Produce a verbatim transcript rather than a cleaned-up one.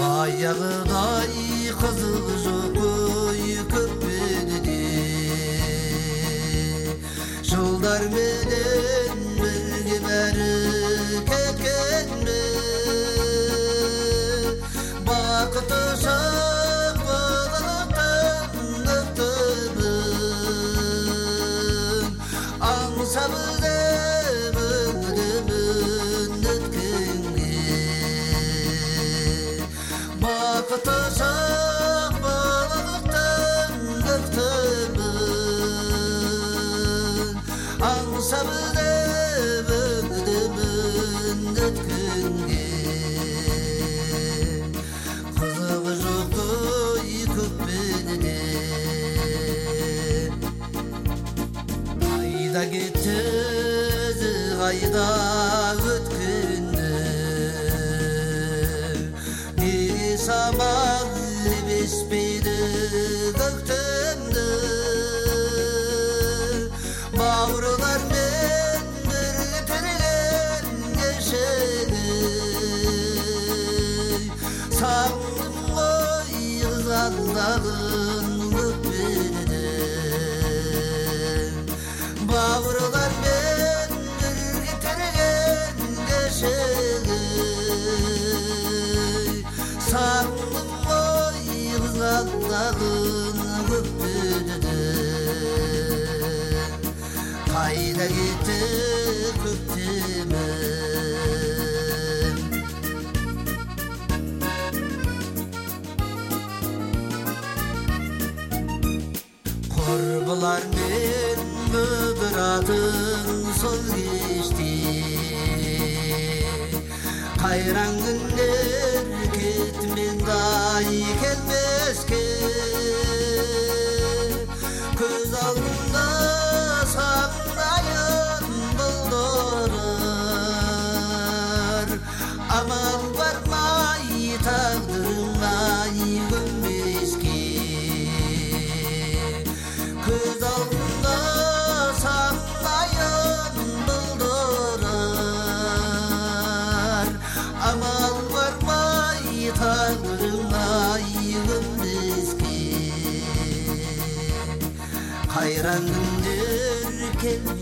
Ayağıday kızıl jokoy köpedi Жылдар менен бирге бери кеткенде Бакыты шак балалыктын ыктыбын Аңсабыз эбөңдүмүн өткенге Бакыты шак балалыктын ыктыбын Аңсабыз эбөңдүмүн өткенге Кызыгы жок ой көкпенеде Кайда кетти өзү кайда өткөндө Бир самал лебеспейди көктөмдө Бауырлар мен бірге тіреген кешегі Сағындым ғой қызғалдағын өкпеден Бауырлар мен бірге тіреген кешегі Сағындым ғой қызғалдағын өкпеден Кайда кетти көктемім Корбулар мен мөбүратын сол кечти Кайран күндөр кетмен дай келмеске Көз алдымда сағындайын бұлдырыр Амал бармай тағдырыңай көнбеске Көз алдымда сағындайын бұлдырыр Амал бармай тағдырыңай көнбеске Кайран күндөр келмеске